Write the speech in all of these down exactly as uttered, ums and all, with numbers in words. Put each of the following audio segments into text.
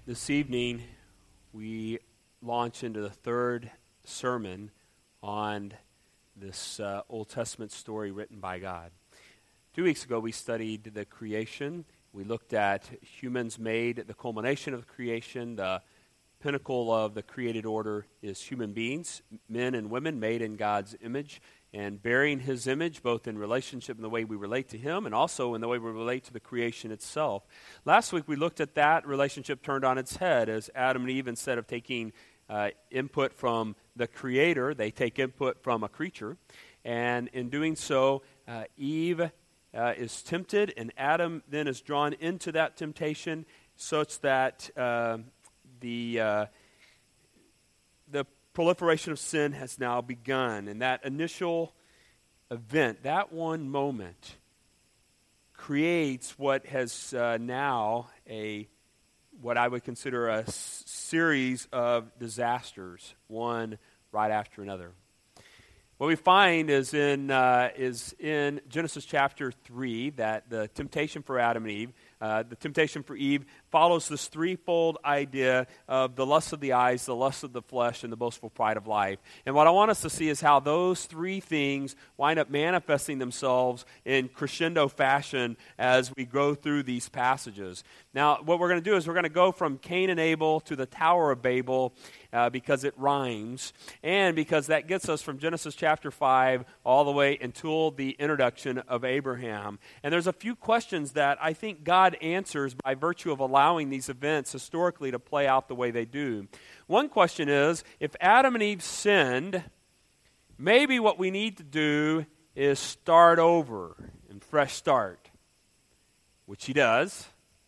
This evening, we launch into the third sermon on this uh, Old Testament story written by God. Two weeks ago, we studied the creation. We looked at humans made, the culmination of creation. The pinnacle of the created order is human beings, men and women made in God's image and bearing His image, both in relationship and the way we relate to Him, and also in the way we relate to the creation itself. Last week, we looked at that relationship turned on its head as Adam and Eve, instead of taking uh, input from the Creator, they take input from a creature. And in doing so, uh, Eve uh, is tempted, and Adam then is drawn into that temptation such that uh, the uh, the proliferation of sin has now begun. And that initial event, that one moment, creates what has uh, now a what I would consider a s- series of disasters, one right after another. What we find is in uh, is in Genesis chapter three that the temptation for Adam and Eve, uh, the temptation for Eve, follows this threefold idea of the lust of the eyes, the lust of the flesh, and the boastful pride of life. And what I want us to see is how those three things wind up manifesting themselves in crescendo fashion as we go through these passages. Now, what we're going to do is we're going to go from Cain and Abel to the Tower of Babel uh, because it rhymes, and because that gets us from Genesis chapter five all the way until the introduction of Abraham. And there's a few questions that I think God answers by virtue of allowing these events historically to play out the way they do. One question is, if Adam and Eve sinned, maybe what we need to do is start over and fresh start, which he does.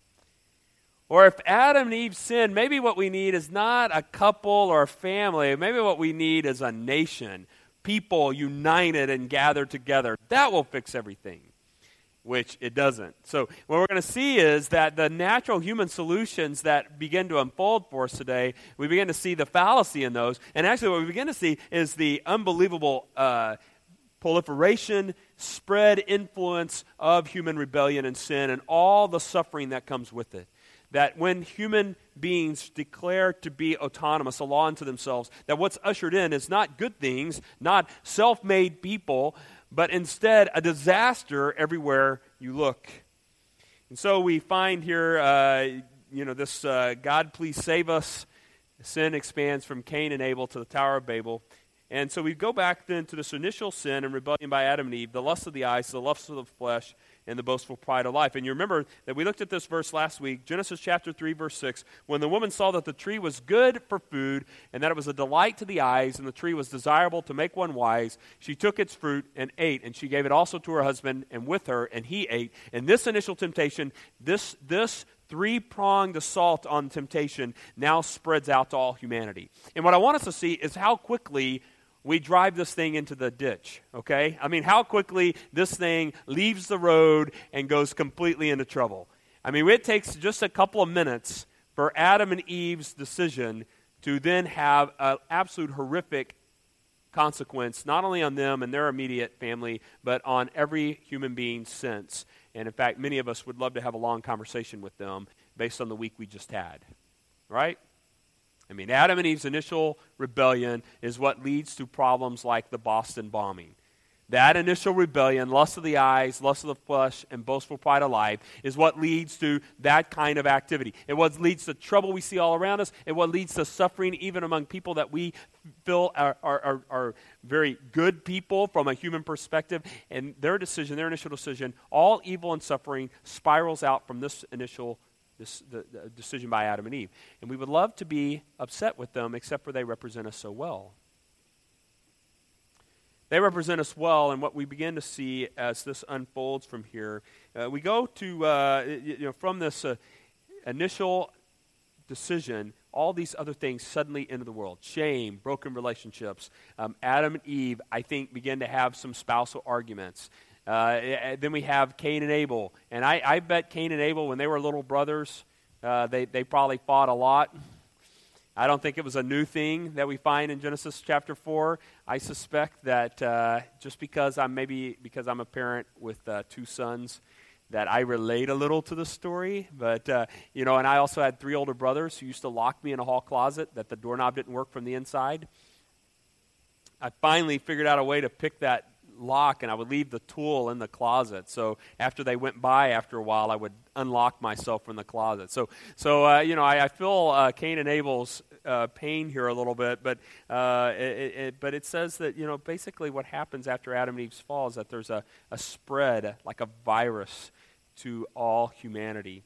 Or if Adam and Eve sinned, maybe what we need is not a couple or a family. Maybe what we need is a nation, people united and gathered together. That will fix everything, which it doesn't. So what we're going to see is that the natural human solutions that begin to unfold for us today, we begin to see the fallacy in those. And actually what we begin to see is the unbelievable uh, proliferation, spread, influence of human rebellion and sin and all the suffering that comes with it. That when human beings declare to be autonomous, a law unto themselves, that what's ushered in is not good things, not self-made people, but instead a disaster everywhere you look. And so we find here, uh, you know, this uh, God please save us. Sin expands from Cain and Abel to the Tower of Babel. And so we go back then to this initial sin and rebellion by Adam and Eve, the lust of the eyes, the lust of the flesh, and the boastful pride of life. And you remember that we looked at this verse last week, Genesis chapter three, verse six, when the woman saw that the tree was good for food, and that it was a delight to the eyes, and the tree was desirable to make one wise, she took its fruit and ate, and she gave it also to her husband, and with her, and he ate. And this initial temptation, this this three-pronged assault on temptation now spreads out to all humanity. And what I want us to see is how quickly we drive this thing into the ditch, okay? I mean, how quickly this thing leaves the road and goes completely into trouble. I mean, it takes just a couple of minutes for Adam and Eve's decision to then have an absolute horrific consequence, not only on them and their immediate family, but on every human being since. And in fact, many of us would love to have a long conversation with them based on the week we just had, right? I mean, Adam and Eve's initial rebellion is what leads to problems like the Boston bombing. That initial rebellion, lust of the eyes, lust of the flesh, and boastful pride of life, is what leads to that kind of activity. It what leads to trouble we see all around us. It what leads to suffering even among people that we feel are, are, are, are very good people from a human perspective. And their decision, their initial decision, all evil and suffering spirals out from this initial This, the, the decision by Adam and Eve. And we would love to be upset with them, except for they represent us so well. They represent us well, and what we begin to see as this unfolds from here, uh, we go to, uh, you know, from this uh, initial decision, all these other things suddenly enter the world. Shame, broken relationships. Um, Adam and Eve, I think, begin to have some spousal arguments. Uh, then we have Cain and Abel. And I, I bet Cain and Abel, when they were little brothers, uh, they, they probably fought a lot. I don't think it was a new thing that we find in Genesis chapter four. I suspect that uh, just because I'm maybe because I'm a parent with uh, two sons, that I relate a little to the story. But, uh, you know, and I also had three older brothers who used to lock me in a hall closet that the doorknob didn't work from the inside. I finally figured out a way to pick that lock, and I would leave the tool in the closet. So after they went by, after a while, I would unlock myself from the closet. So, so uh, you know, I, I feel uh, Cain and Abel's uh, pain here a little bit, but uh, it, it, but it says that, you know, basically what happens after Adam and Eve's fall is that there's a, a spread, like a virus, to all humanity.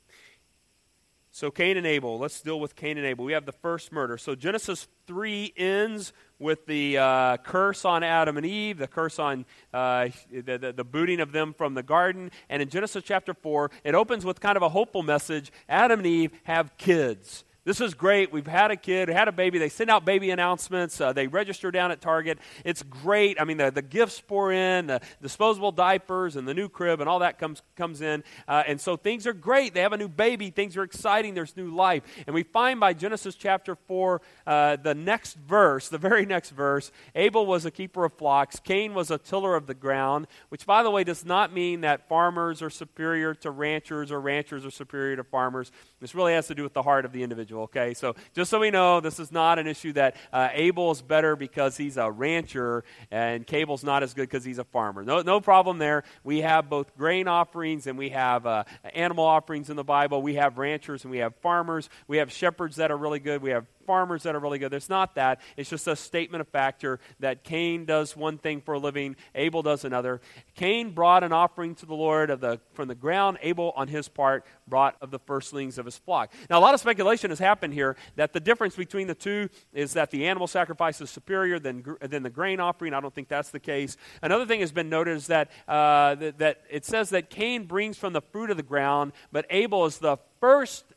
So Cain and Abel, let's deal with Cain and Abel. We have the first murder. So Genesis three ends with the uh, curse on Adam and Eve, the curse on uh, the, the, the booting of them from the garden. And in Genesis chapter four, it opens with kind of a hopeful message. Adam and Eve have kids. This is great. We've had a kid, had a baby. They send out baby announcements. Uh, they register down at Target. It's great. I mean, the, the gifts pour in, the disposable diapers and the new crib and all that comes comes in. Uh, and so things are great. They have a new baby. Things are exciting. There's new life. And we find by Genesis chapter four, uh, the next verse, the very next verse, Abel was a keeper of flocks. Cain was a tiller of the ground, which, by the way, does not mean that farmers are superior to ranchers or ranchers are superior to farmers. This really has to do with the heart of the individual. Okay, so just so we know, this is not an issue that uh, Abel is better because he's a rancher and Cable's not as good because he's a farmer. No, no problem there. We have both grain offerings and we have uh, animal offerings in the Bible. We have ranchers and we have farmers. We have shepherds that are really good. We have farmers that are really good. There's not that. It's just a statement of factor that Cain does one thing for a living, Abel does another. Cain brought an offering to the Lord of the from the ground. Abel, on his part, brought of the firstlings of his flock. Now, a lot of speculation has happened here that the difference between the two is that the animal sacrifice is superior than, than the grain offering. I don't think that's the case. Another thing has been noted is that, uh, that, that it says that Cain brings from the fruit of the ground, but Abel is the first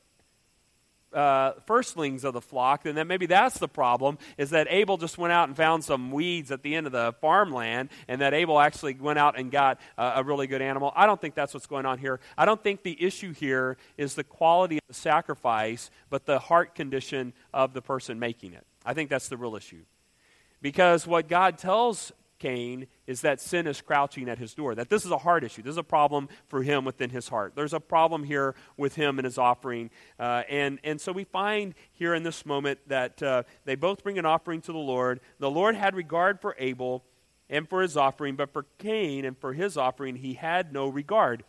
Uh, firstlings of the flock, and then maybe that's the problem, is that Abel just went out and found some weeds at the end of the farmland, and that Abel actually went out and got uh, a really good animal. I don't think that's what's going on here. I don't think the issue here is the quality of the sacrifice, but the heart condition of the person making it. I think that's the real issue. Because what God tells Cain is that sin is crouching at his door, that this is a heart issue. This is a problem for him within his heart. There's a problem here with him and his offering. Uh, and, and so we find here in this moment that uh, they both bring an offering to the Lord. The Lord had regard for Abel and for his offering, but for Cain and for his offering, he had no regard.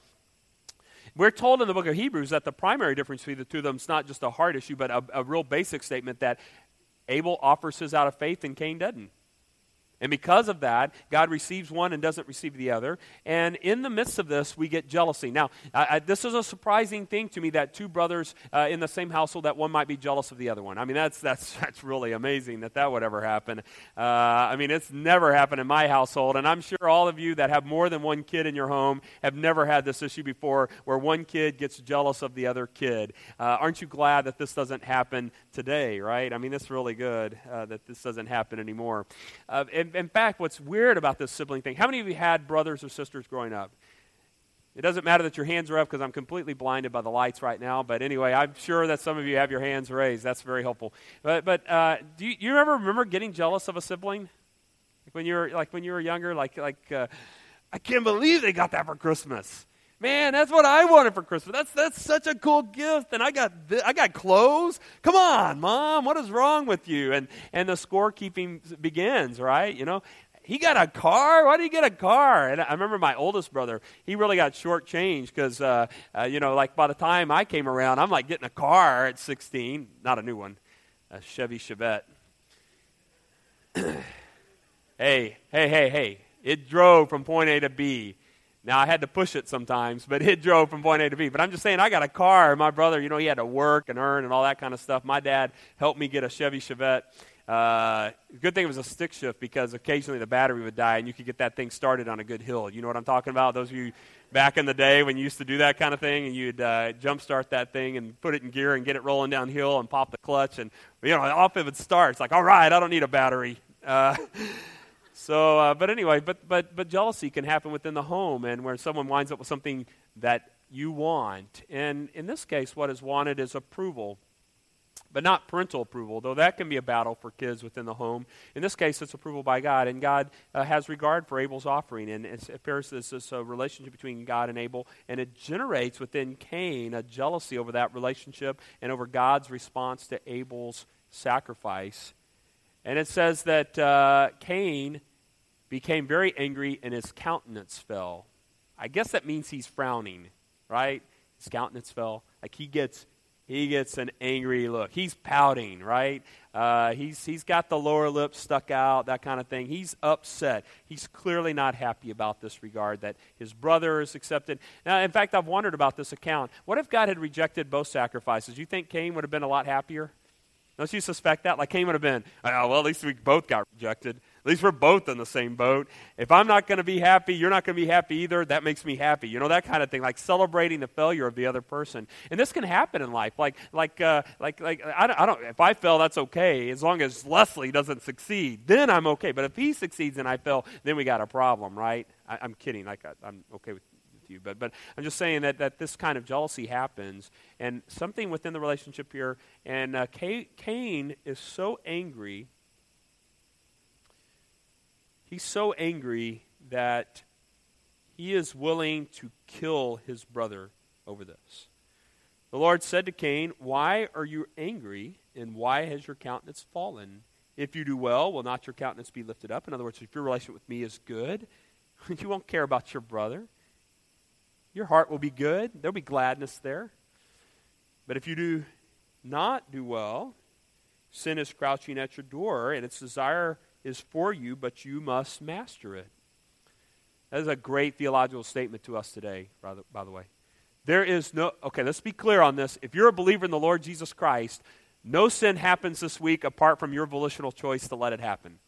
We're told in the book of Hebrews that the primary difference between the two of them is not just a heart issue, but a, a real basic statement that Abel offers his out of faith and Cain doesn't. And because of that, God receives one and doesn't receive the other. And in the midst of this, we get jealousy. Now, I, I, this is a surprising thing to me that two brothers uh, in the same household, that one might be jealous of the other one. I mean, that's that's that's really amazing that that would ever happen. Uh, I mean, it's never happened in my household. And I'm sure all of you that have more than one kid in your home have never had this issue before where one kid gets jealous of the other kid. Uh, aren't you glad that this doesn't happen today, right? I mean, it's really good uh, that this doesn't happen anymore. Uh, and In fact, what's weird about this sibling thing, how many of you had brothers or sisters growing up? It doesn't matter that your hands are up because I'm completely blinded by the lights right now. But anyway, I'm sure that some of you have your hands raised. That's very helpful. But but uh, do you, you ever remember getting jealous of a sibling? Like when you were like when you were younger, like like uh, I can't believe they got that for Christmas. Man, that's what I wanted for Christmas. That's that's such a cool gift, and I got th- I got clothes. Come on, Mom, what is wrong with you? And and the scorekeeping begins, right? You know, he got a car. Why did he get a car? And I remember my oldest brother. He really got shortchanged because uh, uh, you know, like by the time I came around, I'm like getting a car at sixteen, not a new one, a Chevy Chevette. hey, hey, hey, hey! It drove from point A to B. Now, I had to push it sometimes, but it drove from point A to B. But I'm just saying, I got a car. My brother, you know, he had to work and earn and all that kind of stuff. My dad helped me get a Chevy Chevette. Uh, good thing it was a stick shift because occasionally the battery would die and you could get that thing started on a good hill. You know what I'm talking about? Those of you back in the day when you used to do that kind of thing and you'd uh, jump start that thing and put it in gear and get it rolling downhill and pop the clutch and, you know, off it would start. It's like, all right, I don't need a battery. Uh So, uh, but anyway, but but but jealousy can happen within the home, and where someone winds up with something that you want. And in this case, what is wanted is approval. but not parental approval, though that can be a battle for kids within the home. In this case, it's approval by God, and God uh, has regard for Abel's offering, and it appears this is a relationship between God and Abel, and it generates within Cain a jealousy over that relationship and over God's response to Abel's sacrifice. And it says that uh, Cain became very angry, and his countenance fell. I guess that means he's frowning, right? His countenance fell. Like he gets He gets an angry look. He's pouting, right? Uh, he's he's got the lower lip stuck out, that kind of thing. He's upset. He's clearly not happy about this regard that his brother is accepted. Now, in fact, I've wondered about this account. What if God had rejected both sacrifices? You think Cain would have been a lot happier? Don't you suspect that? Like Cain would have been, oh, well, at least we both got rejected. At least we're both in the same boat. If I'm not going to be happy, you're not going to be happy either. That makes me happy. You know, that kind of thing, like celebrating the failure of the other person. And this can happen in life. Like, like, uh, like, like. I don't, I don't. If I fail, that's okay, as long as Leslie doesn't succeed. Then I'm okay. But if he succeeds and I fail, then we got a problem, right? I, I'm kidding. Like, I, I'm okay with. You, but but I'm just saying that, that this kind of jealousy happens, and something within the relationship here, and uh, Cain is so angry, he's so angry that he is willing to kill his brother over this. The Lord said to Cain, "Why are you angry, and why has your countenance fallen? If you do well, will not your countenance be lifted up?" In other words, if your relationship with me is good, you won't care about your brother. Your heart will be good. There'll be gladness there. But if you do not do well, sin is crouching at your door, and its desire is for you, but you must master it. That is a great theological statement to us today, by the, by the way. There is no, okay, let's be clear on this. If you're a believer in the Lord Jesus Christ, no sin happens this week apart from your volitional choice to let it happen.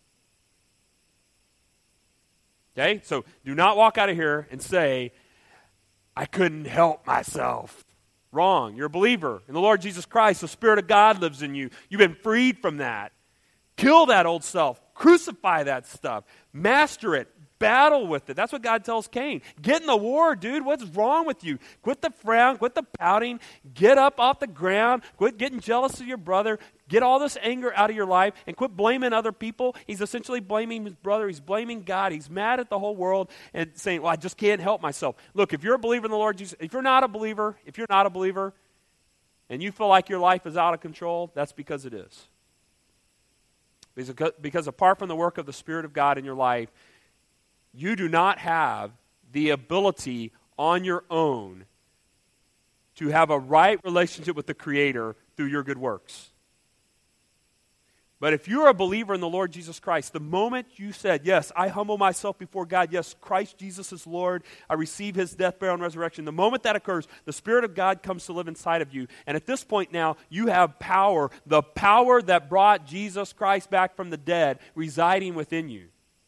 Okay? So do not walk out of here and say, I couldn't help myself. Wrong. You're a believer in the Lord Jesus Christ. The Spirit of God lives in you. You've been freed from that. Kill that old self. Crucify that stuff. Master it. Battle with it. That's what God tells Cain. Get in the war, dude. What's wrong with you? Quit the frown. Quit the pouting. Get up off the ground. Quit getting jealous of your brother. Get all this anger out of your life and quit blaming other people. He's essentially blaming his brother. He's blaming God. He's mad at the whole world and saying, well, I just can't help myself. Look, if you're a believer in the Lord Jesus, if you're not a believer, if you're not a believer and you feel like your life is out of control, that's because it is. Because, because apart from the work of the Spirit of God in your life, you do not have the ability on your own to have a right relationship with the Creator through your good works. But if you're a believer in the Lord Jesus Christ, the moment you said, yes, I humble myself before God, yes, Christ Jesus is Lord, I receive His death, burial, and resurrection, the moment that occurs, the Spirit of God comes to live inside of you. And at this point now, you have power, the power that brought Jesus Christ back from the dead, residing within you.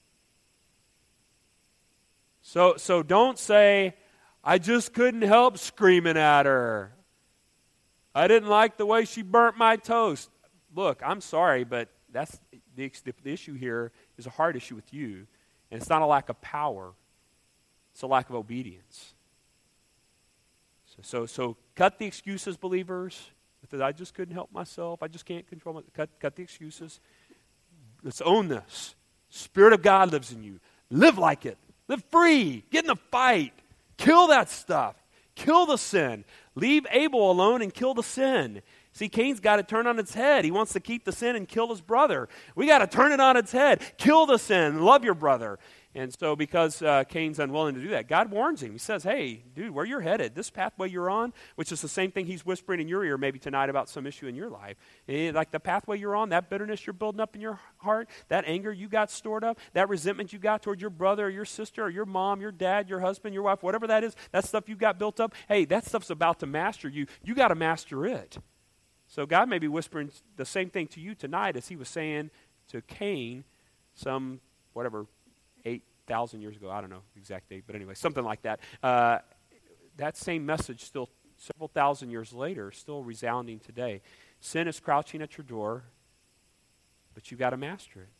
So, so don't say, I just couldn't help screaming at her. I didn't like the way she burnt my toast. Look, I'm sorry, but that's the, the issue here is a heart issue with you, and it's not a lack of power. It's a lack of obedience. So, so, so cut the excuses, believers. If I just couldn't help myself, I just can't control myself. Cut, cut the excuses. Let's own this. Spirit of God lives in you. Live like it. Live free. Get in the fight. Kill that stuff. Kill the sin. Leave Abel alone and kill the sin. See, Cain's got it turned on its head. He wants to keep the sin and kill his brother. We got to turn it on its head. Kill the sin. Love your brother. And so because uh, Cain's unwilling to do that, God warns him. He says, hey, dude, where you're headed, this pathway you're on, which is the same thing he's whispering in your ear maybe tonight about some issue in your life. And like the pathway you're on, that bitterness you're building up in your heart, that anger you got stored up, that resentment you got toward your brother or your sister or your mom, your dad, your husband, your wife, whatever that is, that stuff you got built up, hey, that stuff's about to master you. You got to master it. So God may be whispering the same thing to you tonight as he was saying to Cain some, whatever, eight thousand years ago. I don't know the exact date, but anyway, something like that. Uh, that same message still several thousand years later, still resounding today. Sin is crouching at your door, but you've got to master it.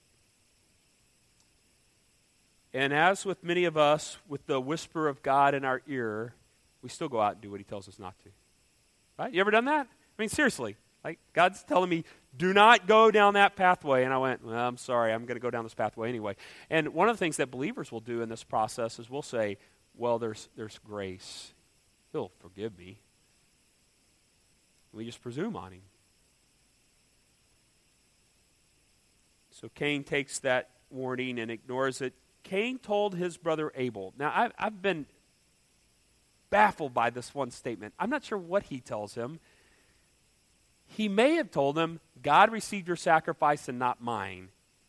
And as with many of us, with the whisper of God in our ear, we still go out and do what he tells us not to. Right? You ever done that? I mean, seriously. Like, God's telling me, do not go down that pathway. And I went, well, I'm sorry, I'm going to go down this pathway anyway. And one of the things that believers will do in this process is we'll say, well, there's there's grace. He'll forgive me. We just presume on him. So Cain takes that warning and ignores it. Cain told his brother Abel. Now, I've, I've been baffled by this one statement. I'm not sure what he tells him. He may have told him, God received your sacrifice and not mine.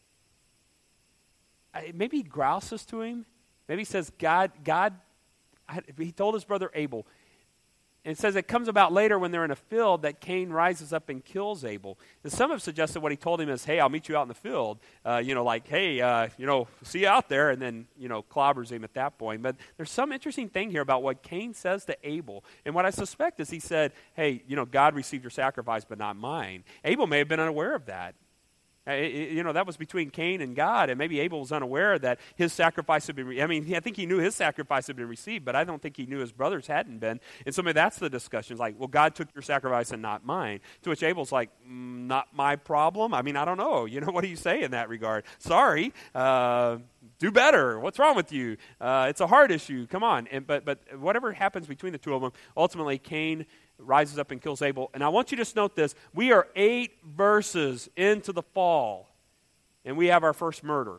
I, maybe he grouses to him. Maybe he says, God, God, I, he told his brother Abel. And it says it comes about later when they're in a field that Cain rises up and kills Abel. And some have suggested what he told him is, hey, I'll meet you out in the field. Uh, you know, like, hey, uh, you know, see you out there. And then, you know, clobbers him at that point. But there's some interesting thing here about what Cain says to Abel. And what I suspect is he said, hey, you know, God received your sacrifice, but not mine. Abel may have been unaware of that. You know, that was between Cain and God, and maybe Abel was unaware that his sacrifice had been, re- I mean, I think he knew his sacrifice had been received, but I don't think he knew his brother's hadn't been. And so maybe that's the discussion. It's like, well, God took your sacrifice and not mine. To which Abel's like, mm, not my problem? I mean, I don't know. You know, what do you say in that regard? Sorry, uh, do better. What's wrong with you? Uh, it's a hard issue. Come on. And But, but whatever happens between the two of them, ultimately Cain rises up and kills Abel. And I want you to just note this. We are eight verses into the fall, and we have our first murder.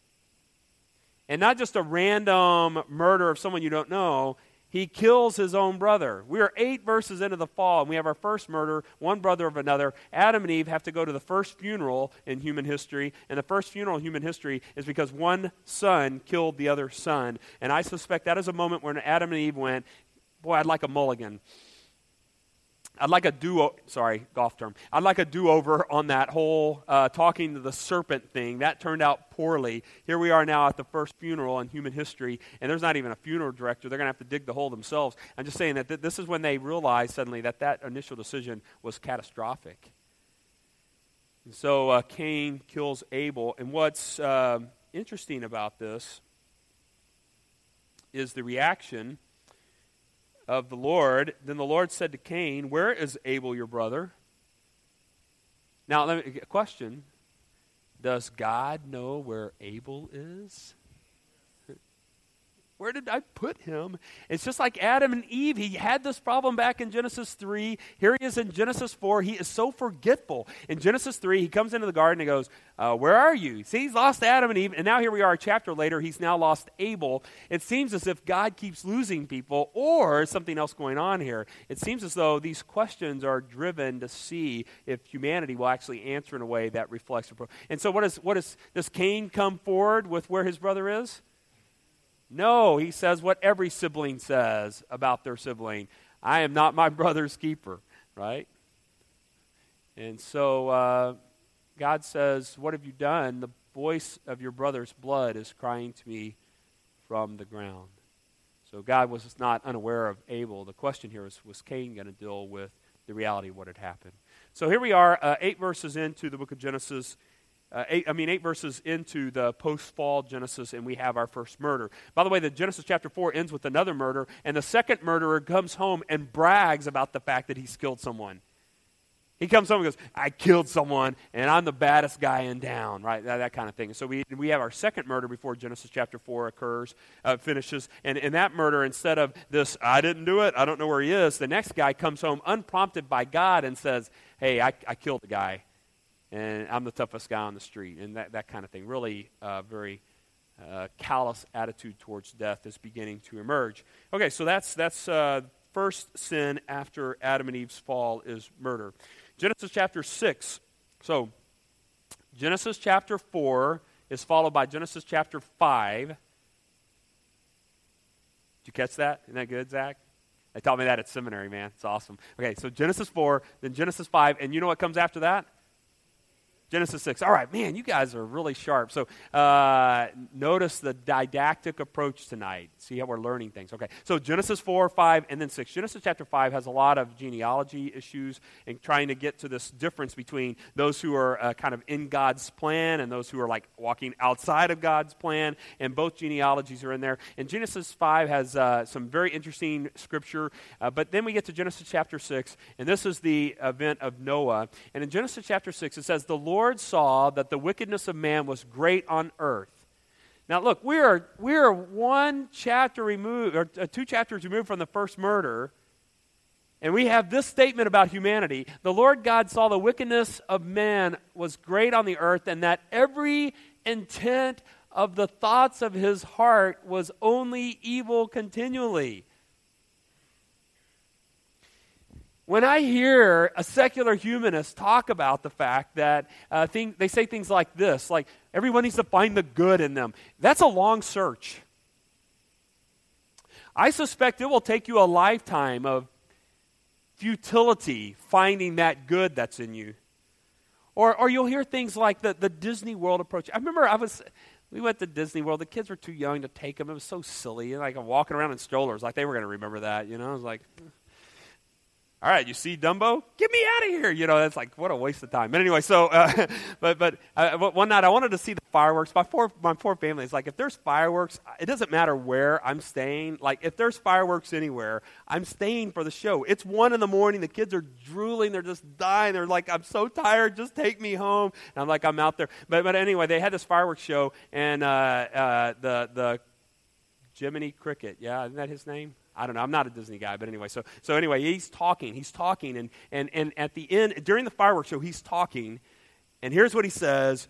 And not just a random murder of someone you don't know. He kills his own brother. We are eight verses into the fall, and we have our first murder, one brother of another. Adam and Eve have to go to the first funeral in human history, and the first funeral in human history is because one son killed the other son. And I suspect that is a moment when Adam and Eve went, boy, I'd like a mulligan. I'd like a do, sorry, golf term. I'd like a do-over on that whole uh, talking to the serpent thing. That turned out poorly. Here we are now at the first funeral in human history, and there's not even a funeral director. They're going to have to dig the hole themselves. I'm just saying that th- this is when they realized suddenly that that initial decision was catastrophic. And so uh, Cain kills Abel, and what's uh, interesting about this is the reaction of the Lord. Then the Lord said to Cain, where is Abel your brother? Now, let me, a question. Does God know where Abel is? Where did I put him? It's just like Adam and Eve. He had this problem back in Genesis three. Here he is in Genesis four. He is so forgetful. In Genesis three, he comes into the garden and goes, uh, where are you? See, he's lost Adam and Eve, and now here we are a chapter later. He's now lost Abel. It seems as if God keeps losing people, or something else going on here. It seems as though these questions are driven to see if humanity will actually answer in a way that reflects. And so what is, what is, does Cain come forward with where his brother is? No, he says what every sibling says about their sibling. I am not my brother's keeper, right? And so uh, God says, what have you done? The voice of your brother's blood is crying to me from the ground. So God was not unaware of Abel. The question here is, was Cain going to deal with the reality of what had happened? So here we are, uh, eight verses into the book of Genesis. Uh, eight, I mean, eight verses into the post-fall Genesis, and we have our first murder. By the way, the Genesis chapter four ends with another murder, and the second murderer comes home and brags about the fact that he's killed someone. He comes home and goes, I killed someone, and I'm the baddest guy in town, right? That, that kind of thing. So we we have our second murder before Genesis chapter four occurs, uh, finishes. And in that murder, instead of this, I didn't do it, I don't know where he is, the next guy comes home unprompted by God and says, hey, I, I killed the guy. And I'm the toughest guy on the street, and that, that kind of thing. Really uh, very uh, callous attitude towards death is beginning to emerge. Okay, so that's that's uh, first sin after Adam and Eve's fall is murder. Genesis chapter six. So Genesis chapter four is followed by Genesis chapter five. Did you catch that? Isn't that good, Zach? They taught me that at seminary, man. It's awesome. Okay, so Genesis four, then Genesis five, and you know what comes after that? Genesis six. All right, man, you guys are really sharp. So uh, notice the didactic approach tonight. See how we're learning things. Okay, so Genesis four, five, and then six. Genesis chapter five has a lot of genealogy issues and trying to get to this difference between those who are uh, kind of in God's plan and those who are like walking outside of God's plan, and both genealogies are in there. And Genesis five has uh, some very interesting scripture, uh, but then we get to Genesis chapter six, and this is the event of Noah. And in Genesis chapter six, it says, the Lord Lord saw that the wickedness of man was great on earth. Now look, we are we are one chapter removed, or uh, two chapters removed from the first murder, and we have this statement about humanity. The Lord God saw the wickedness of man was great on the earth, and that every intent of the thoughts of his heart was only evil continually. When I hear a secular humanist talk about the fact that uh, thing, they say things like this, like everyone needs to find the good in them, that's a long search. I suspect it will take you a lifetime of futility finding that good that's in you. Or, or you'll hear things like the, the Disney World approach. I remember I was... We went to Disney World. The kids were too young to take them. It was so silly. Like I'm walking around in strollers, like they were going to remember that. You know, I was like... All right, you see Dumbo? Get me out of here. You know, that's like, what a waste of time. But anyway, so, uh, but but uh, one night I wanted to see the fireworks. My poor, my poor family is like, if there's fireworks, it doesn't matter where I'm staying. Like, if there's fireworks anywhere, I'm staying for the show. It's one in the morning. The kids are drooling. They're just dying. They're like, I'm so tired. Just take me home. And I'm like, I'm out there. But but anyway, they had this fireworks show, and uh, uh, the the Jiminy Cricket, yeah, isn't that his name? I don't know. I'm not a Disney guy, but anyway. So, so anyway, he's talking. He's talking, and and and at the end, during the fireworks show, he's talking, and here's what he says: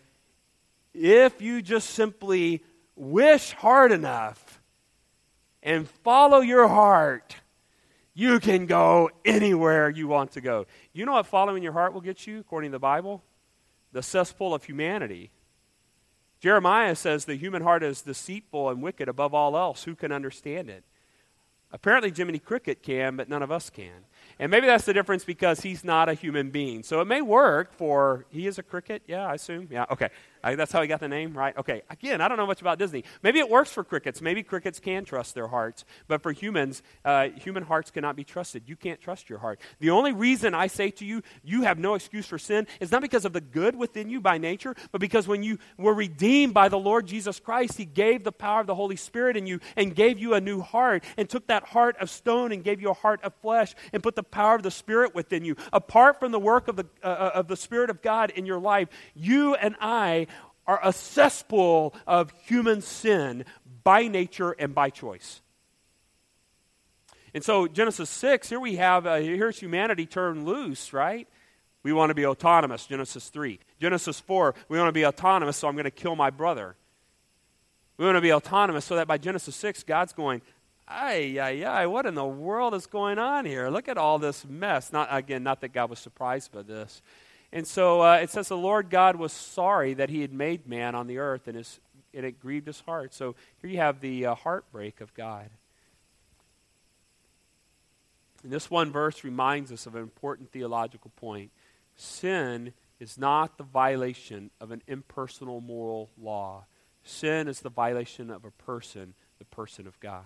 if you just simply wish hard enough and follow your heart, you can go anywhere you want to go. You know what following your heart will get you, according to the Bible? The cesspool of humanity. Jeremiah says the human heart is deceitful and wicked above all else. Who can understand it? Apparently Jiminy Cricket can, but none of us can. And maybe that's the difference because he's not a human being. So it may work for, he is a cricket, yeah, I assume. Yeah, okay. I, that's how he got the name, right? Okay. Again, I don't know much about Disney. Maybe it works for crickets. Maybe crickets can trust their hearts. But for humans, uh, human hearts cannot be trusted. You can't trust your heart. The only reason I say to you, you have no excuse for sin is not because of the good within you by nature, but because when you were redeemed by the Lord Jesus Christ, he gave the power of the Holy Spirit in you and gave you a new heart and took that heart of stone and gave you a heart of flesh and put the power of the Spirit within you. Apart from the work of the, uh, of the Spirit of God in your life, you and I are a cesspool of human sin by nature and by choice. And so Genesis six, here we have, uh, here's humanity turned loose, right? We want to be autonomous, Genesis three. Genesis four, we want to be autonomous, so I'm going to kill my brother. We want to be autonomous so that by Genesis six, God's going, ay, ay, ay, what in the world is going on here? Look at all this mess. Not Again, not that God was surprised by this. And so uh, it says the Lord God was sorry that he had made man on the earth, and, his, and it grieved his heart. So here you have the uh, heartbreak of God. And this one verse reminds us of an important theological point. Sin is not the violation of an impersonal moral law. Sin is the violation of a person, the person of God.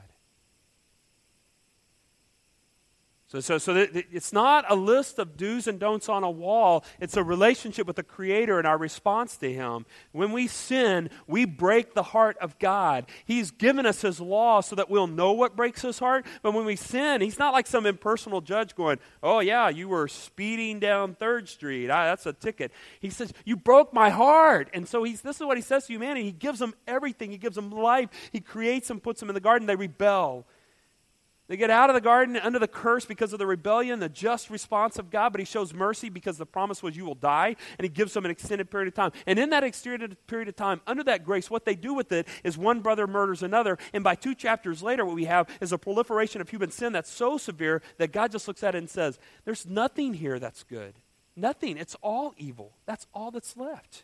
So, so, so th- it's not a list of do's and don'ts on a wall. It's a relationship with the Creator and our response to Him. When we sin, we break the heart of God. He's given us His law so that we'll know what breaks His heart. But when we sin, He's not like some impersonal judge going, oh yeah, you were speeding down third street. Ah, that's a ticket. He says, you broke my heart. And so he's, this is what He says to humanity. He gives them everything. He gives them life. He creates them, puts them in the garden. They rebel. They get out of the garden under the curse because of the rebellion, the just response of God, but He shows mercy because the promise was you will die, and He gives them an extended period of time. And in that extended period of time, under that grace, what they do with it is one brother murders another, and by two chapters later, what we have is a proliferation of human sin that's so severe that God just looks at it and says, there's nothing here that's good. Nothing. It's all evil. That's all that's left.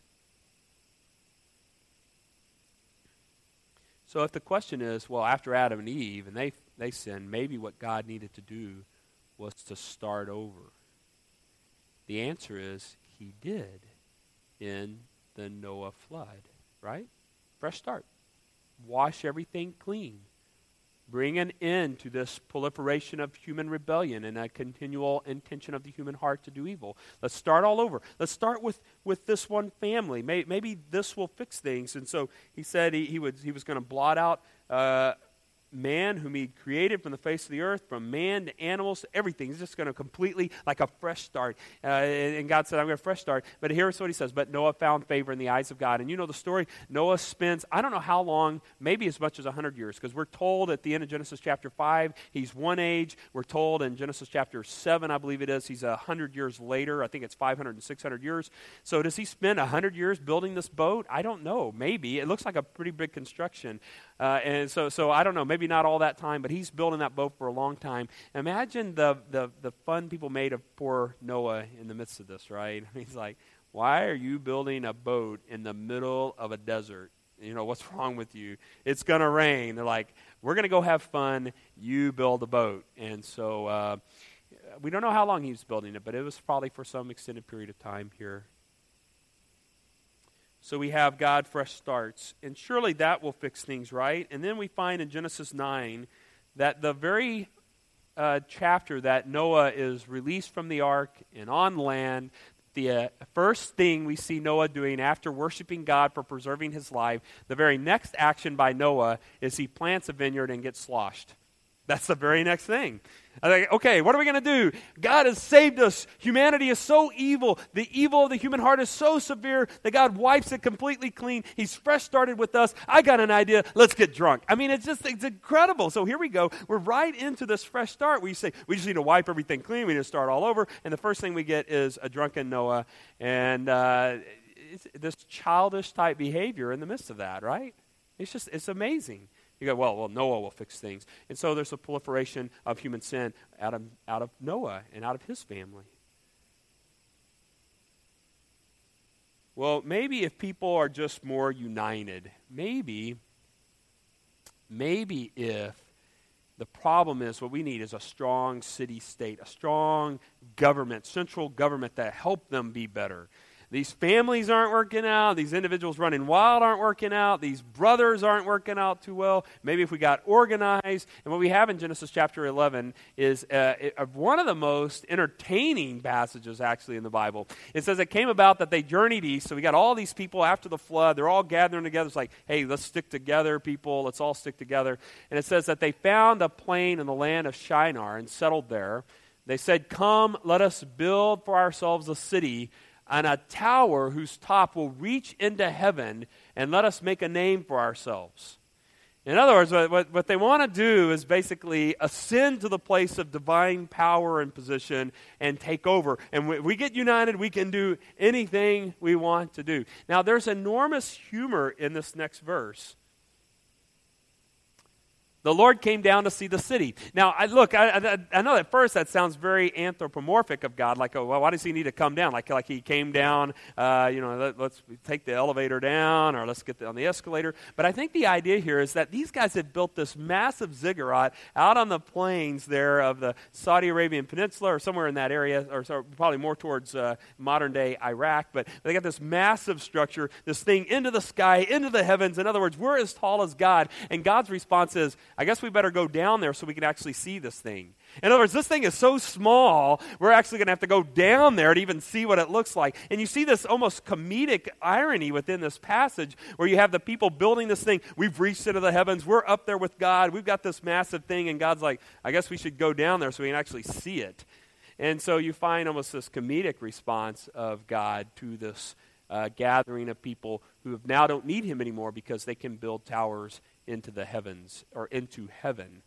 So if the question is, well, after Adam and Eve, and they they sinned, maybe what God needed to do was to start over. The answer is, He did. in the Noah flood, right? Fresh start. Wash everything clean. Bring an end to this proliferation of human rebellion and a continual intention of the human heart to do evil. Let's start all over. Let's start with, with this one family. Maybe, maybe this will fix things. And so he said he, he, would, he was going to blot out uh, man whom he created from the face of the earth, from man to animals to everything. He's just going to completely, like a fresh start. Uh, and, and God said, I'm going to fresh start. But here's what he says, but Noah found favor in the eyes of God. And you know the story, Noah spends, I don't know how long, maybe as much as one hundred years, because we're told at the end of Genesis chapter five, he's one age. We're told in Genesis chapter seven, I believe it is, he's one hundred years later. I think it's five hundred and six hundred years. So does he spend one hundred years building this boat? I don't know. Maybe. It looks like a pretty big construction. Uh, and so, so I don't know, maybe not all that time, but he's building that boat for a long time. Imagine the, the, the fun people made of poor Noah in the midst of this, right? He's like, why are you building a boat in the middle of a desert? You know, what's wrong with you? It's going to rain. They're like, we're going to go have fun. You build a boat. And so uh, we don't know how long he was building it, but it was probably for some extended period of time here. So we have God fresh starts, and surely that will fix things, right? And then we find in Genesis nine that the very uh, chapter that Noah is released from the ark and on land, the uh, first thing we see Noah doing after worshiping God for preserving his life, the very next action by Noah is he plants a vineyard and gets sloshed. That's the very next thing. I think, okay, what are we going to do? God has saved us. Humanity is so evil. The evil of the human heart is so severe that God wipes it completely clean. He's fresh started with us. I got an idea. Let's get drunk. I mean, it's just it's incredible. So here we go. We're right into this fresh start. We say, we just need to wipe everything clean. We need to start all over. And the first thing we get is a drunken Noah. And uh, it's this childish type behavior in the midst of that, right? It's just, it's amazing. You go, well, well, Noah will fix things. And so there's a proliferation of human sin out of, out of Noah and out of his family. Well, maybe if people are just more united, maybe, maybe if the problem is what we need is a strong city-state, a strong government, central government that help them be better. These families aren't working out. These individuals running wild aren't working out. These brothers aren't working out too well. Maybe if we got organized. And what we have in Genesis chapter eleven is uh, one of the most entertaining passages actually in the Bible. It says it came about that they journeyed east. So we got all these people after the flood. They're all gathering together. It's like, hey, let's stick together, people. Let's all stick together. And it says that they found a plain in the land of Shinar and settled there. They said, come, let us build for ourselves a city and a tower whose top will reach into heaven, and let us make a name for ourselves. In other words, what, what they want to do is basically ascend to the place of divine power and position and take over. And when we get united, we can do anything we want to do. Now, there's enormous humor in this next verse. The Lord came down to see the city. Now, I, look, I, I, I know at first that sounds very anthropomorphic of God. Like, oh, well, why does he need to come down? Like, like he came down, uh, you know, let, let's take the elevator down or let's get the, on the escalator. But I think the idea here is that these guys had built this massive ziggurat out on the plains there of the Saudi Arabian Peninsula or somewhere in that area, or so, probably more towards uh, modern-day Iraq. But they got this massive structure, this thing into the sky, into the heavens. In other words, we're as tall as God. And God's response is, I guess we better go down there so we can actually see this thing. In other words, this thing is so small, we're actually going to have to go down there to even see what it looks like. And you see this almost comedic irony within this passage where you have the people building this thing. We've reached into the heavens. We're up there with God. We've got this massive thing. And God's like, I guess we should go down there so we can actually see it. And so you find almost this comedic response of God to this uh, gathering of people who now don't need him anymore because they can build towers into the heavens, or into heaven.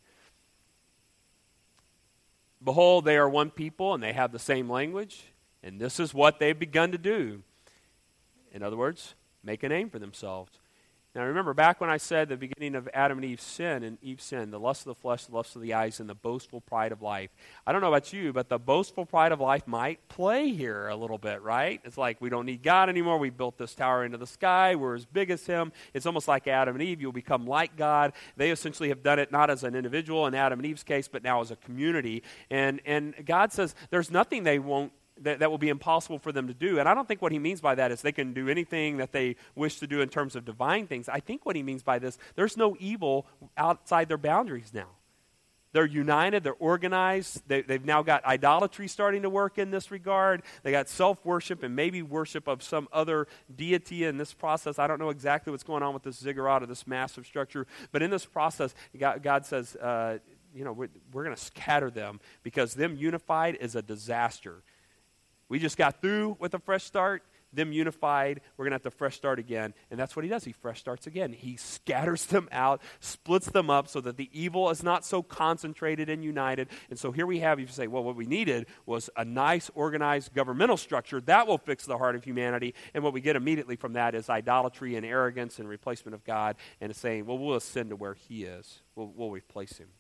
Behold, they are one people, and they have the same language, and this is what they've begun to do. In other words, make a name for themselves. Now remember, back when I said the beginning of Adam and Eve's sin, and Eve's sin, the lust of the flesh, the lust of the eyes, and the boastful pride of life. I don't know about you, but the boastful pride of life might play here a little bit, right? It's like we don't need God anymore. We built this tower into the sky. We're as big as him. It's almost like Adam and Eve. You'll become like God. They essentially have done it not as an individual in Adam and Eve's case, but now as a community. And, and God says there's nothing they won't that, that will be impossible for them to do. And I don't think what he means by that is they can do anything that they wish to do in terms of divine things. I think what he means by this, there's no evil outside their boundaries now. They're united, they're organized, they, they've now got idolatry starting to work in this regard. They got self-worship and maybe worship of some other deity in this process. I don't know exactly what's going on with this ziggurat or this massive structure, but in this process, God, God says, uh, you know, we're, we're going to scatter them because them unified is a disaster. We just got through with a fresh start. Them unified, we're going to have to fresh start again. And that's what he does. He fresh starts again. He scatters them out, splits them up so that the evil is not so concentrated and united. And so here we have, you say, well, what we needed was a nice, organized governmental structure. That will fix the heart of humanity. And what we get immediately from that is idolatry and arrogance and replacement of God. And it's saying, well, we'll ascend to where he is. We'll, we'll replace him.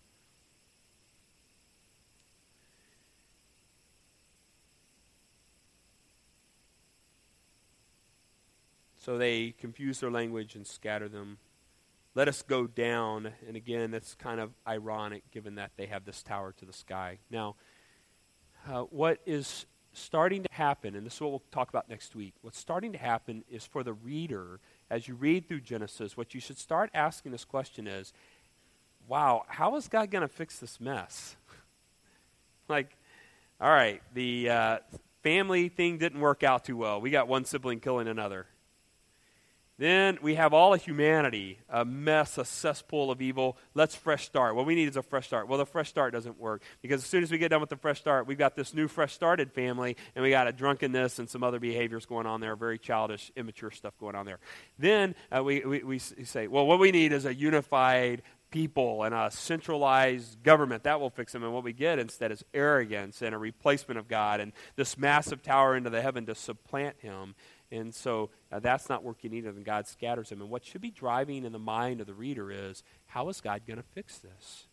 So they confuse their language and scatter them. Let us go down. And again, that's kind of ironic given that they have this tower to the sky. Now, uh, what is starting to happen, and this is what we'll talk about next week, what's starting to happen is for the reader, as you read through Genesis, what you should start asking this question is, wow, how is God going to fix this mess? Like, all right, the uh, family thing didn't work out too well. We got one sibling killing another. Then we have all of humanity, a mess, a cesspool of evil. Let's fresh start. What we need is a fresh start. Well, the fresh start doesn't work because as soon as we get done with the fresh start, we've got this new fresh started family, and we got a drunkenness and some other behaviors going on there, very childish, immature stuff going on there. Then uh, we, we, we say, well, what we need is a unified people and a centralized government. That will fix them. And what we get instead is arrogance and a replacement of God and this massive tower into the heaven to supplant him. And so uh, that's not working either, and God scatters them. And what should be driving in the mind of the reader is, how is God going to fix this?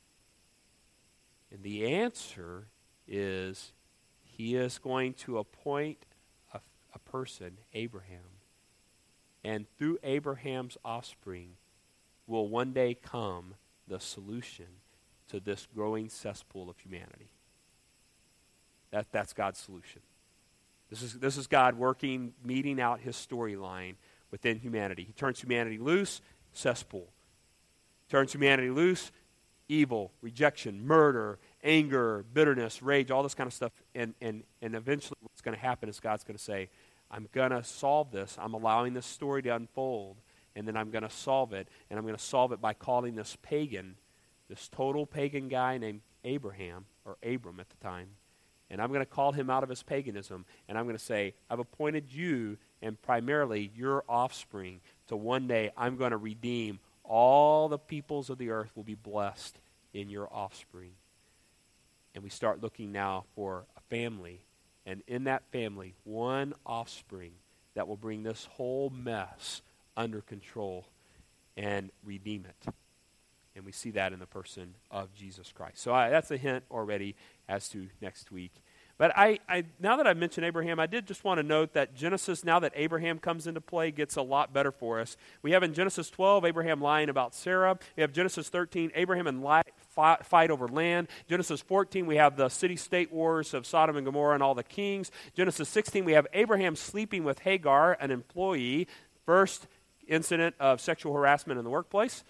And the answer is, he is going to appoint a, a person, Abraham. And through Abraham's offspring will one day come the solution to this growing cesspool of humanity. That, that's God's solution. This is, this is God working, meeting out his storyline within humanity. He turns humanity loose, cesspool. Turns humanity loose, evil, rejection, murder, anger, bitterness, rage, all this kind of stuff. And, and, and eventually what's going to happen is God's going to say, I'm going to solve this. I'm allowing this story to unfold, and then I'm going to solve it. And I'm going to solve it by calling this pagan, this total pagan guy named Abraham, or Abram at the time, and I'm going to call him out of his paganism, and I'm going to say, I've appointed you, and primarily your offspring, to one day I'm going to redeem all the peoples of the earth will be blessed in your offspring. And we start looking now for a family, and in that family, one offspring that will bring this whole mess under control and redeem it. And we see that in the person of Jesus Christ. So I, that's a hint already as to next week. But I, I, now that I've mentioned Abraham, I did just want to note that Genesis, now that Abraham comes into play, gets a lot better for us. We have in Genesis twelve, Abraham lying about Sarah. We have Genesis thirteen, Abraham and Lot fight, fight over land. Genesis fourteen, we have the city-state wars of Sodom and Gomorrah and all the kings. Genesis sixteen, we have Abraham sleeping with Hagar, an employee. First incident of sexual harassment in the workplace.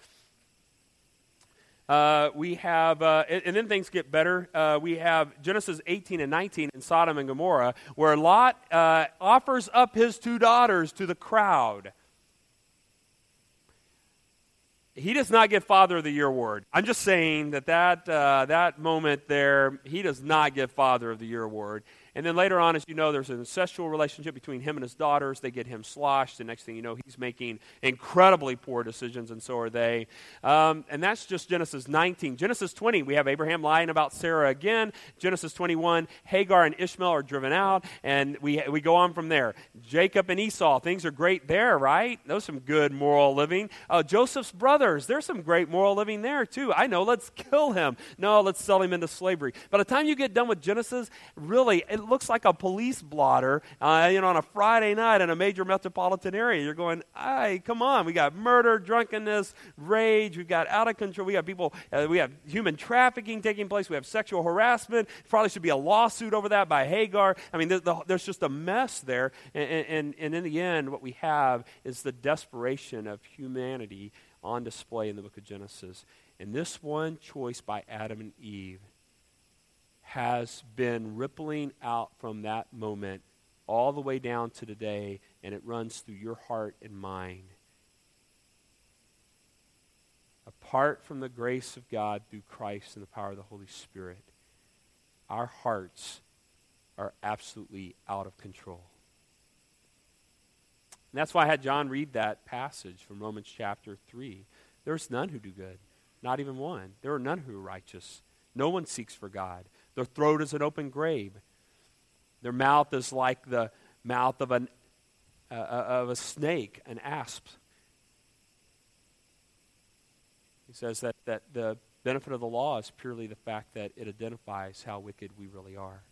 Uh, we have, uh, and, and then things get better. Uh, we have Genesis eighteen and nineteen in Sodom and Gomorrah, where Lot uh, offers up his two daughters to the crowd. He does not get Father of the Year award. I'm just saying that that, uh, that moment there, he does not get Father of the Year award. And then later on, as you know, there's an incestual relationship between him and his daughters. They get him sloshed. The next thing you know, he's making incredibly poor decisions, and so are they. Um, and that's just Genesis nineteen. Genesis twenty, we have Abraham lying about Sarah again. Genesis twenty-one, Hagar and Ishmael are driven out, and we we go on from there. Jacob and Esau, things are great there, right? Those some good moral living. Uh, Joseph's brothers, there's some great moral living there, too. I know, let's kill him. No, let's sell him into slavery. By the time you get done with Genesis, really, it it looks like a police blotter, uh, you know, on a Friday night in a major metropolitan area. You're going, hey, come on. We got murder, drunkenness, rage. We've got out of control. We got people, uh, we have human trafficking taking place. We have sexual harassment. Probably should be a lawsuit over that by Hagar. I mean, there's, the, there's just a mess there. And, and, and in the end, what we have is the desperation of humanity on display in the book of Genesis. And this one choice by Adam and Eve has been rippling out from that moment all the way down to today, and it runs through your heart and mind. Apart from the grace of God through Christ and the power of the Holy Spirit, our hearts are absolutely out of control. And that's why I had John read that passage from Romans chapter three. There's none who do good, not even one. There are none who are righteous. No one seeks for God. Their throat is an open grave. Their mouth is like the mouth of, an, uh, of a snake, an asp. He says that, that the benefit of the law is purely the fact that it identifies how wicked we really are.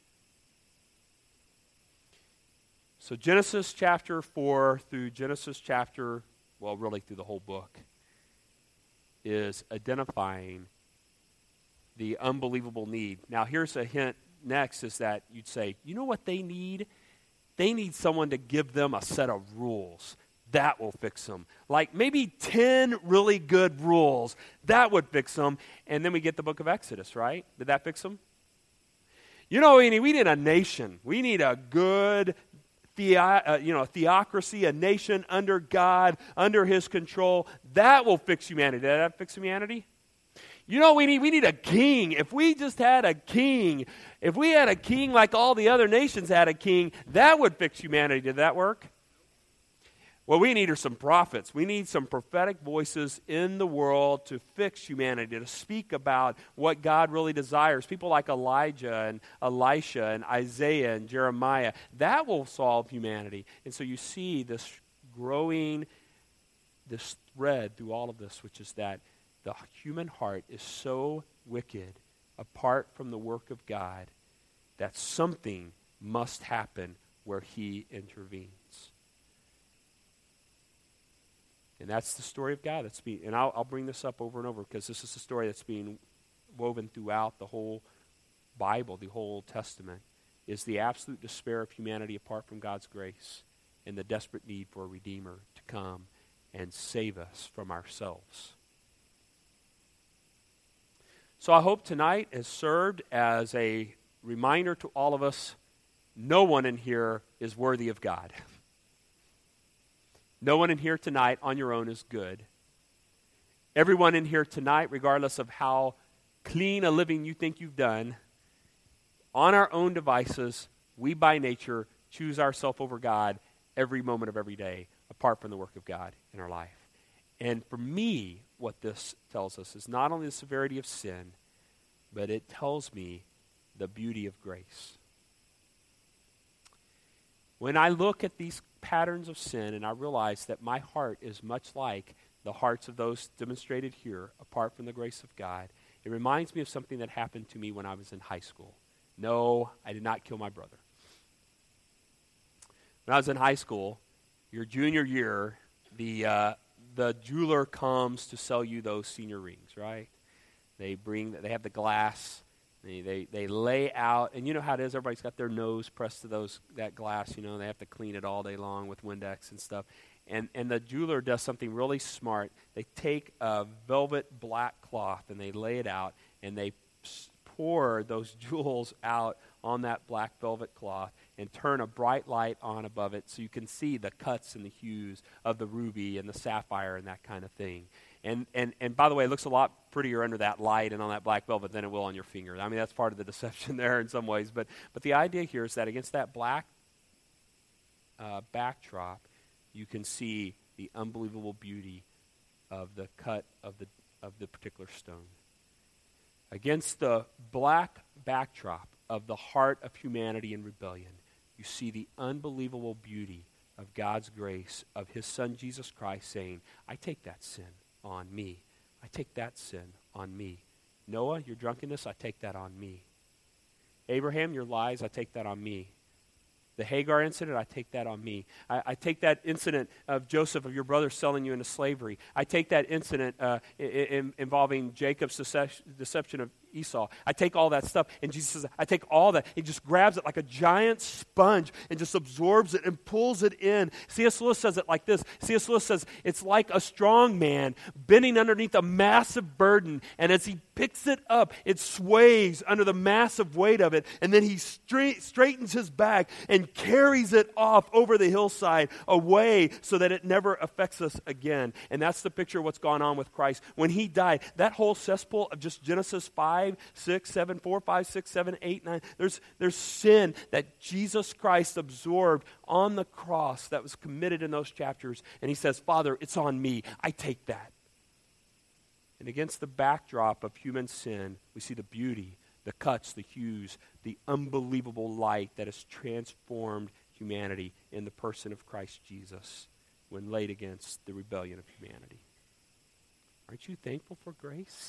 So Genesis chapter four through Genesis chapter, well, really through the whole book, is identifying the unbelievable need. Now, here's a hint next is that you'd say, you know what they need? They need someone to give them a set of rules. That will fix them. Like maybe ten really good rules. That would fix them. And then we get the book of Exodus, right? Did that fix them? You know, we need, we need a nation. We need a good The, uh, you know, theocracy, a nation under God, under His control. That will fix humanity. Did that fix humanity? You know, we need we need a king. If we just had a king, if we had a king like all the other nations had a king, that would fix humanity. Did that work? What we need are some prophets. We need some prophetic voices in the world to fix humanity, to speak about what God really desires. People like Elijah and Elisha and Isaiah and Jeremiah. That will solve humanity. And so you see this growing, this thread through all of this, which is that the human heart is so wicked apart from the work of God that something must happen where He intervenes. And that's the story of God. That's being, and I'll, I'll bring this up over and over because this is a story that's being woven throughout the whole Bible, the whole Old Testament, is the absolute despair of humanity apart from God's grace and the desperate need for a Redeemer to come and save us from ourselves. So I hope tonight has served as a reminder to all of us, no one in here is worthy of God. No one in here tonight on your own is good. Everyone in here tonight, regardless of how clean a living you think you've done, on our own devices, we by nature choose ourselves over God every moment of every day, apart from the work of God in our life. And for me, what this tells us is not only the severity of sin, but it tells me the beauty of grace. When I look at these patterns of sin and I realize that my heart is much like the hearts of those demonstrated here, apart from the grace of God, it reminds me of something that happened to me when I was in high school. No, I did not kill my brother. When I was in high school, your junior year, the uh, the jeweler comes to sell you those senior rings, right? They bring, they have the glass. They, they they lay out, and you know how it is. Everybody's got their nose pressed to those that glass. You know, they have to clean it all day long with Windex and stuff. And and the jeweler does something really smart. They take a velvet black cloth and they lay it out, and they pour those jewels out on that black velvet cloth and turn a bright light on above it so you can see the cuts and the hues of the ruby and the sapphire and that kind of thing. And and and by the way, it looks a lot prettier under that light and on that black velvet than it will on your finger. I mean, that's part of the deception there in some ways. But but the idea here is that against that black uh, backdrop, you can see the unbelievable beauty of the cut of the of the particular stone. Against the black backdrop of the heart of humanity in rebellion, you see the unbelievable beauty of God's grace, of His Son Jesus Christ saying, I take that sin on me. I take that sin on me. Noah, your drunkenness, I take that on me. Abraham, your lies, I take that on me. The Hagar incident, I take that on me. I, I take that incident of Joseph, of your brother selling you into slavery. I take that incident uh, in, in, involving Jacob's deception of Esau. I take all that stuff, and Jesus says, I take all that. He just grabs it like a giant sponge and just absorbs it and pulls it in. C S. Lewis says it like this. C S. Lewis says, it's like a strong man bending underneath a massive burden, and as he picks it up, it sways under the massive weight of it, and then he straight, straightens his back and carries it off over the hillside away so that it never affects us again. And that's the picture of what's gone on with Christ. When he died, that whole cesspool of just Genesis five, six, seven, four, five, six, seven, eight, nine, there's, there's sin that Jesus Christ absorbed on the cross that was committed in those chapters. And he says, Father, it's on me. I take that. And against the backdrop of human sin, we see the beauty, the cuts, the hues, the unbelievable light that has transformed humanity in the person of Christ Jesus when laid against the rebellion of humanity. Aren't you thankful for grace?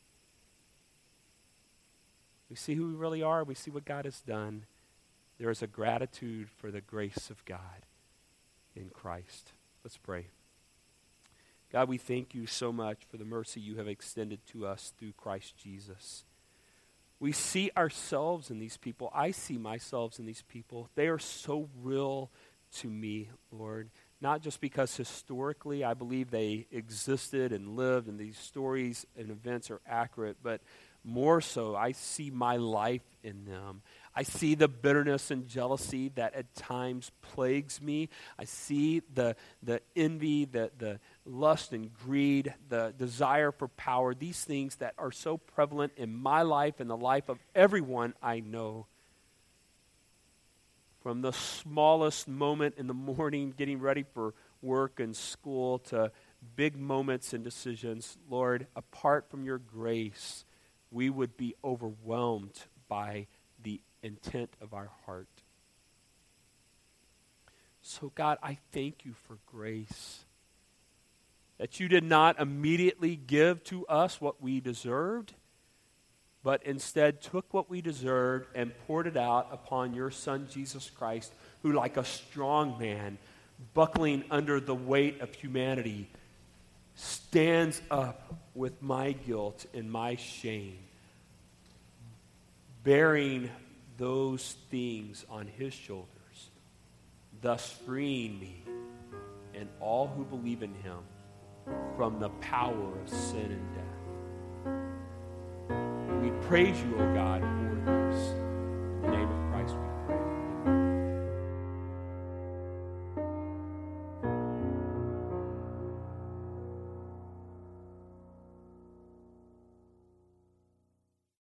We see who we really are. We see what God has done. There is a gratitude for the grace of God in Christ. Let's pray. God, we thank you so much for the mercy you have extended to us through Christ Jesus. We see ourselves in these people. I see myself in these people. They are so real to me, Lord. Not just because historically I believe they existed and lived and these stories and events are accurate, but more so I see my life in them. I see the bitterness and jealousy that at times plagues me. I see the the envy, the, the lust and greed, the desire for power, these things that are so prevalent in my life and the life of everyone I know. From the smallest moment in the morning, getting ready for work and school, to big moments and decisions, Lord, apart from your grace, we would be overwhelmed by the intent of our heart. So God, I thank you for grace. That you did not immediately give to us what we deserved, but instead took what we deserved and poured it out upon your Son, Jesus Christ, who like a strong man, buckling under the weight of humanity, stands up with my guilt and my shame, bearing those things on his shoulders, thus freeing me and all who believe in him from the power of sin and death. We praise you, O God,